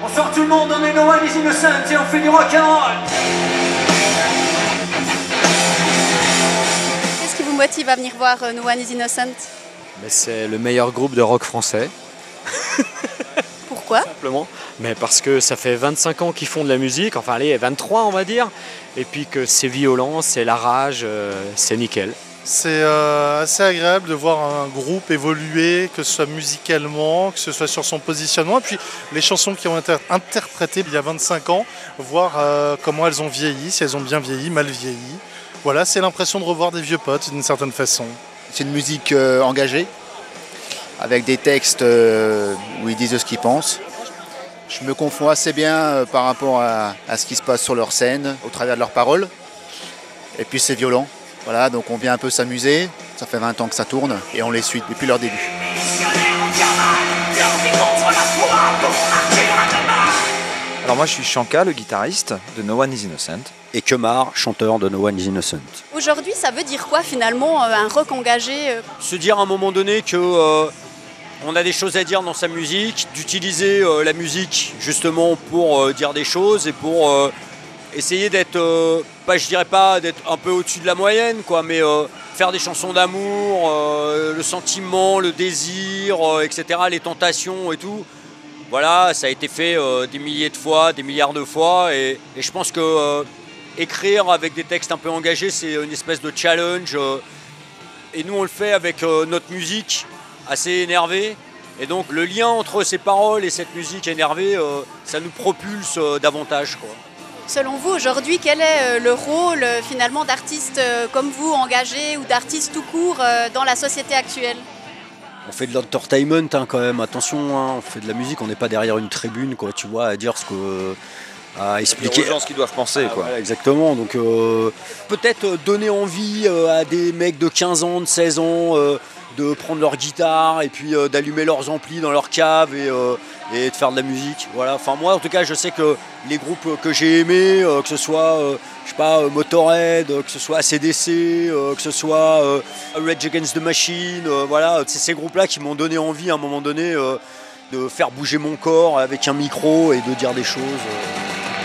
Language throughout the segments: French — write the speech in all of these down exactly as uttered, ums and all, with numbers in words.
Bonsoir tout le monde, on est No One Is Innocent et on fait du rock'n'roll. Qu'est-ce qui vous motive à venir voir No One Is Innocent? Mais c'est le meilleur groupe de rock français. Pourquoi? Simplement. Mais parce que ça fait vingt-cinq ans qu'ils font de la musique, enfin allez, vingt-trois on va dire, et puis que c'est violent, c'est la rage, euh, c'est nickel. C'est euh, assez agréable de voir un groupe évoluer, que ce soit musicalement, que ce soit sur son positionnement, et puis les chansons qui ont été interprétées il y a vingt-cinq ans, voir euh, comment elles ont vieilli, si elles ont bien vieilli, mal vieilli. Voilà, c'est l'impression de revoir des vieux potes d'une certaine façon. C'est une musique euh, engagée, avec des textes euh, où ils disent ce qu'ils pensent. Je me confonds assez bien euh, par rapport à, à ce qui se passe sur leur scène, au travers de leurs paroles. Et puis c'est violent. Voilà, donc on vient un peu s'amuser. Ça fait vingt ans que ça tourne et on les suit depuis leur début. Alors moi je suis Shanka, le guitariste de No One Is Innocent. Et Kemar, chanteur de No One Is Innocent. Aujourd'hui, ça veut dire quoi finalement, un rock engagé? Se dire à un moment donné que euh, on a des choses à dire dans sa musique, d'utiliser euh, la musique justement pour euh, dire des choses et pour euh, essayer d'être, euh, pas, je dirais pas d'être un peu au-dessus de la moyenne, quoi, mais euh, faire des chansons d'amour, euh, le sentiment, le désir, euh, et cetera, les tentations et tout. Voilà, ça a été fait euh, des milliers de fois, des milliards de fois, et, et je pense que euh, écrire avec des textes un peu engagés, c'est une espèce de challenge. Euh, et nous, on le fait avec euh, notre musique assez énervée. Et donc, le lien entre ces paroles et cette musique énervée, euh, ça nous propulse euh, davantage, quoi. Selon vous, aujourd'hui, quel est le rôle finalement d'artistes comme vous, engagés, ou d'artistes tout court dans la société actuelle? On fait de l'entertainment hein, quand même, attention, hein, on fait de la musique, on n'est pas derrière une tribune, quoi, tu vois, à dire ce que... à expliquer aux gens ce qu'ils doivent penser, ah, quoi. Voilà, exactement, donc euh, peut-être donner envie euh, à des mecs de quinze ans, de seize ans, euh, de prendre leur guitare et puis euh, d'allumer leurs amplis dans leur cave et, euh, et de faire de la musique. Voilà. Enfin, moi, en tout cas, je sais que les groupes que j'ai aimés, euh, que ce soit, euh, je sais pas, euh, Motorhead, euh, que ce soit A C D C, euh, que ce soit euh, Rage Against the Machine, euh, voilà, c'est ces groupes-là qui m'ont donné envie à un moment donné euh, de faire bouger mon corps avec un micro et de dire des choses. Euh.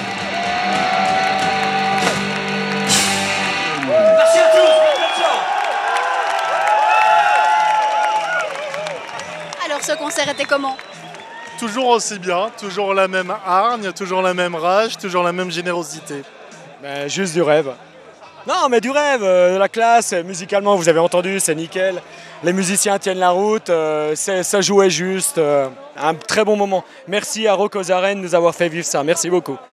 Alors ce concert était comment? Toujours aussi bien, toujours la même hargne, toujours la même rage, toujours la même générosité. Ben, juste du rêve. Non, mais du rêve, euh, la classe, musicalement, vous avez entendu, c'est nickel. Les musiciens tiennent la route, euh, ça jouait juste. Euh, un très bon moment. Merci à Rock aux Arènes de nous avoir fait vivre ça. Merci beaucoup.